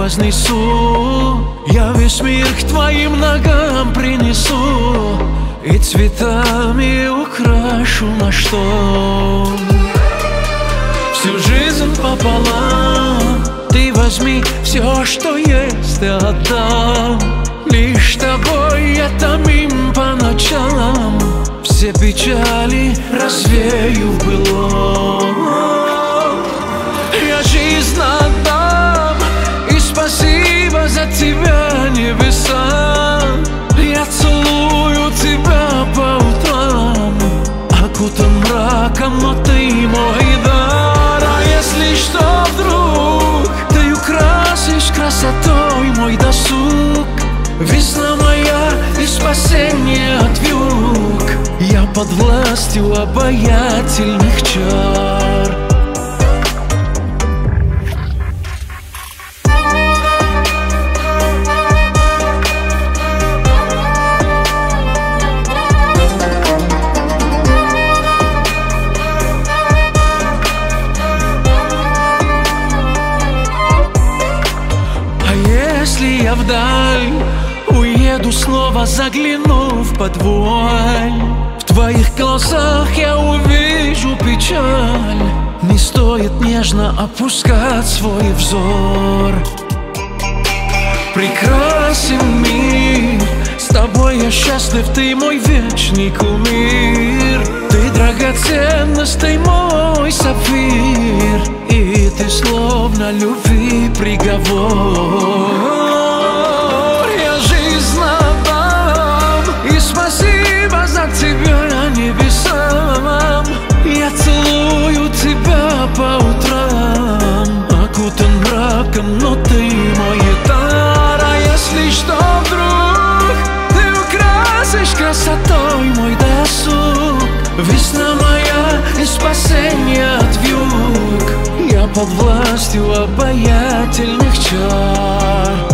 вознесу, я весь мир к твоим ногам принесу и цветами украшу наш дом. Всю жизнь пополам ты возьми, все, что есть, ты отдам. Лишь тобой я томим по ночам, все печали развею в былом. Я жизнь отдам, и спасибо за тебя, небеса. Я целую тебя по утрам, окутан мраком, но ты мой дар. А если что вдруг ты украсишь красотой мой досуг, весна моя и спасение от вьюг, я под властью обаятельных чар. Если я вдаль уеду, снова заглянув под вуаль, в твоих глазах я увижу печаль. Не стоит нежно опускать свой взор. Прекрасен мир, с тобой я счастлив, ты мой вечный кумир. Ты драгоценность, ты мой сапфир, и ты словно любви приговор. Я жизнь отдам, и спасибо за тебя, небесам. Я целую тебя по утрам, окутан мраком, но ты мой дар. А если что вдруг ты украсишь красотой мой досуг, весна моя и спасение от вьюг, я под властью обаятельных чар.